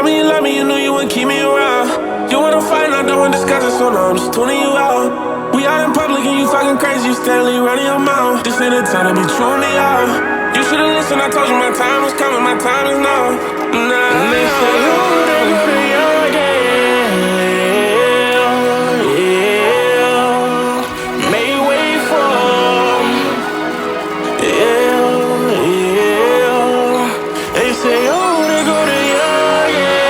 told me you love me, you knew you wouldn't keep me around. You wanna fight, and I don't want to discuss it, so now I'm just tuning you out. We out in public and you talking crazy, you steadily running your mouth. This ain't the time to be chewing me out. You should've listened, I told you my time was coming, my time is now. And they say, oh, they go to young, yeah. Make way for 'em. Yeah. They say, oh, they go to young,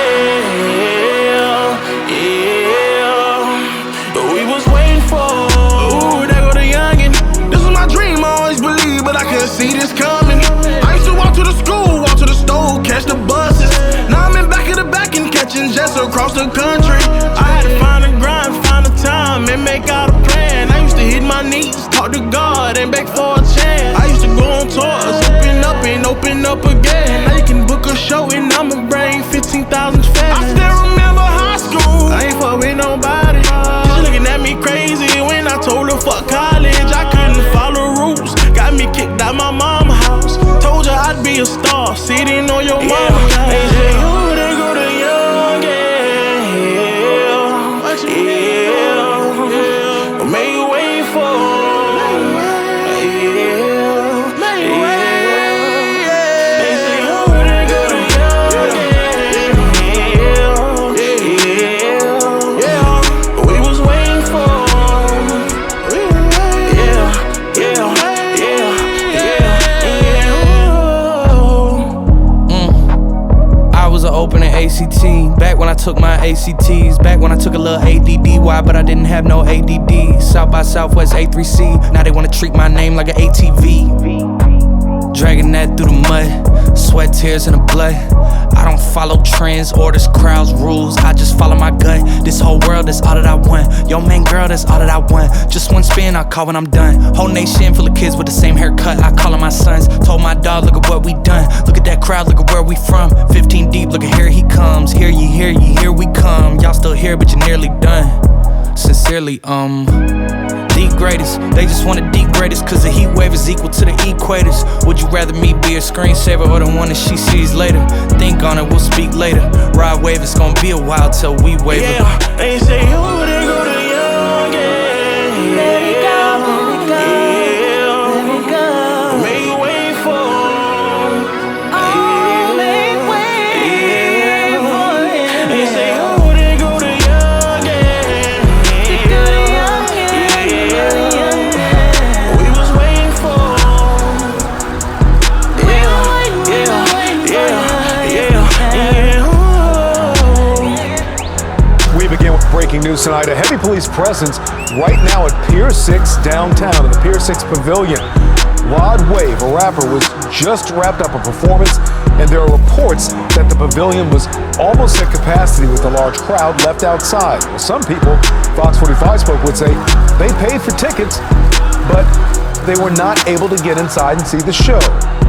yeah. But we was waiting for 'em. Ooh, they go to youngin'. This was my dream, I always believed, but I couldn't see this coming. I used to walk to the school, walk to the store, catch the buses. Now I'm in back of the back and catching jets across the country. I had to find a grind, find a time, and make out a plan. I used to hit my knees, talk to God, and beg for a chance. I used to go on tours, open up and open up again. Now you can book a show and I'ma bring 15,000 fans. I still remember high school, I ain't fuck with nobody. She looking at me crazy when I told her fuck college. I couldn't follow rules, got me kicked out my mama's house. Told her I'd be a star, sitting on your mama's house. They say, oh, they go to young, yeah. Make you wait for 'em. Yeah. They say, oh, they go to young, yeah. We was waiting for 'em. Yeah. I was an opening ACT, back when I took my ACTs, back when I took a little ADDY, but I didn't have no ADD. South by Southwest A3C, now they wanna treat my name like an ATV. Dragging that through the mud, sweat, tears, and the blood. I don't follow trends, orders, crowds, rules. I just follow my gut. This whole world is all that I want. Yo, main girl, that's all that I want. Just one spin, I call when I'm done. Whole nation full of kids with the same haircut. I call them my sons. Told my dog, look at what we done. Look at that crowd, look at where we from. 15 deep, look at here he comes. Hear ye, here we come. Y'all still here, but you're nearly done. Sincerely, the greatest. They just want to degrade us, cause the heat wave is equal to the equators. Would you rather me be a screensaver or the one that she sees later? Think on it, we'll speak later. Ride wave, it's gonna be a while till we wave it. Yeah, they say, oh, they go to young, yeah. Let it go, let it go. Make you wait for 'em. Oh, make way for him. They say, oh, they go to young, They go to young, yeah. We was waiting for 'em. We begin with breaking news tonight. A heavy police presence right now at Pier 6 downtown in the Pier 6 Pavilion. Rod Wave, a rapper, was just wrapped up a performance, and there are reports that the pavilion was almost at capacity with a large crowd left outside. Well, some people, Fox 45 spoke, would say they paid for tickets, but they were not able to get inside and see the show.